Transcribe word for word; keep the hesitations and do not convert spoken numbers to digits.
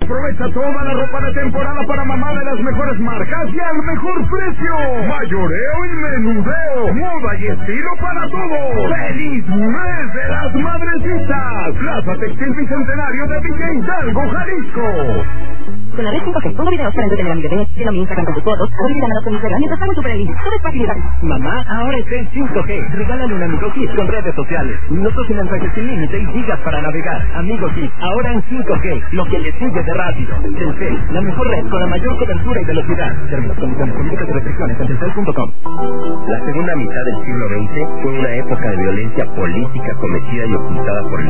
Aprovecha toda la ropa de temporada para mamá de las mejores marcas y al mejor precio. Mayoreo y menudeo. Moda y estilo para todos. ¡Feliz mes de las madrecitas! Plaza Textil Bicentenario de Villa Hidalgo, Jalisco. Con la red cinco G, pongo videos para entretener a mi bebé, lleno mi Instagram con tus fotos, ahora llámanos con mi Instagram mientras estamos super feliz. Todo es facilidad. Mamá, ahora está en cinco G. Regálale un Amigo Kit con redes sociales. Minutos sin mensajes sin límite y gigas para navegar. Amigo Kit, ahora en cinco G. Lo que le sigue de rápido. Telcel, la mejor red con la mayor cobertura y velocidad. Términos, condiciones, políticas y restricciones en telcel punto com. La segunda mitad del siglo veinte fue una época de violencia política cometida y ocultada por el